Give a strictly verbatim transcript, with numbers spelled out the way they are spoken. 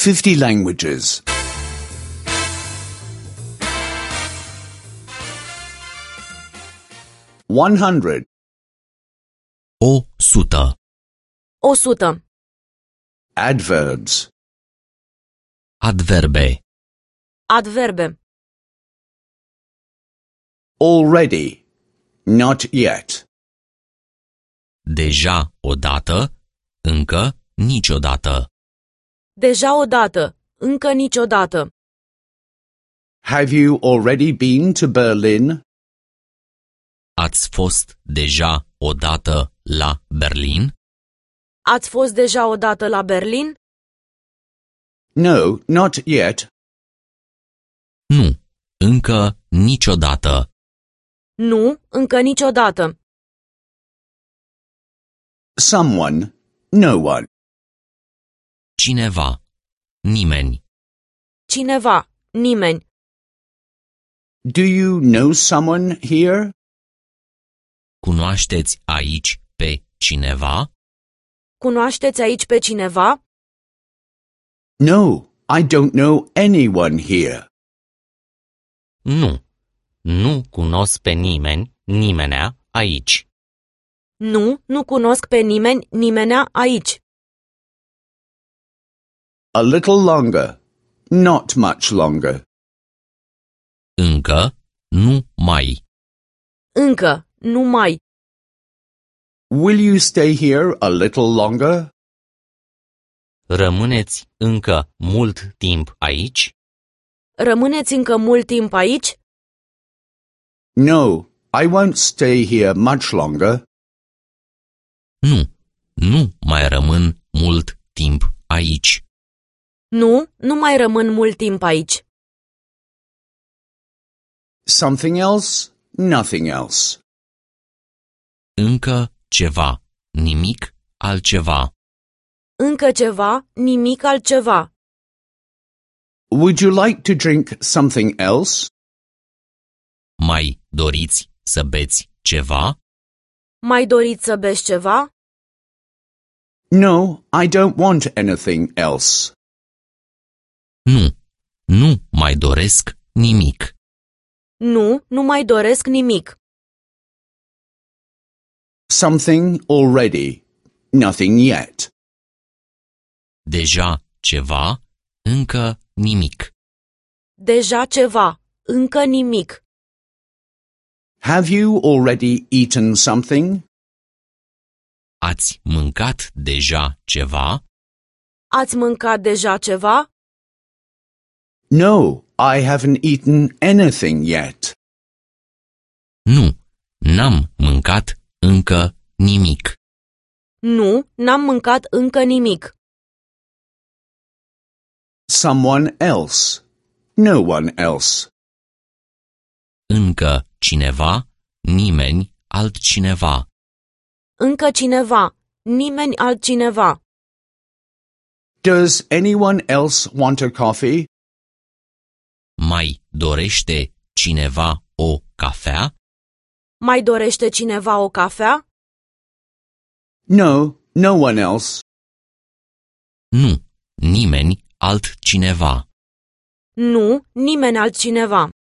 fifty languages. one hundred. O sută. O sută. Adverbs. Adverbe. Adverbe. Already. Not yet. Deja odată, încă niciodată. Deja odată, încă niciodată. Have you already been to Berlin? Ați fost deja odată la Berlin? Ați fost deja odată la Berlin? No, not yet. Nu, încă niciodată. Nu, încă niciodată. Someone. No one. Cineva. Nimeni. Cineva. Nimeni. Do you know someone here? Cunoașteți aici pe cineva? Cunoașteți aici pe cineva? No, I don't know anyone here. Nu. Nu cunosc pe nimeni, nimenea aici. Nu, nu cunosc pe nimeni, nimenea aici. A little longer. Not much longer. Încă, nu mai. Încă, nu mai. Will you stay here a little longer? Rămâneți încă mult timp aici? Rămâneți încă mult timp aici? No, I won't stay here much longer. Nu, nu mai rămân mult timp aici. Nu, nu mai rămân mult timp aici. Something else? Nothing else. Încă ceva, nimic altceva. Încă ceva, nimic altceva. Would you like to drink something else? Mai doriți să beți ceva? Mai doriți să beți ceva? No, I don't want anything else. Nu, nu mai doresc nimic. Nu, nu mai doresc nimic. Something already. Nothing yet. Deja ceva, încă nimic. Deja ceva, încă nimic. Have you already eaten something? Ați mâncat deja ceva? Ați mâncat deja ceva? No, I haven't eaten anything yet. Nu, n-am mâncat încă nimic. Nu, n-am mâncat încă nimic. Someone else. No one else. Încă cineva, nimeni altcineva. Încă cineva, nimeni altcineva. Does anyone else want a coffee? Mai dorește cineva o cafea? Mai dorește cineva o cafea? No, no one else. Nu, nimeni altcineva. Nu, nimeni altcineva.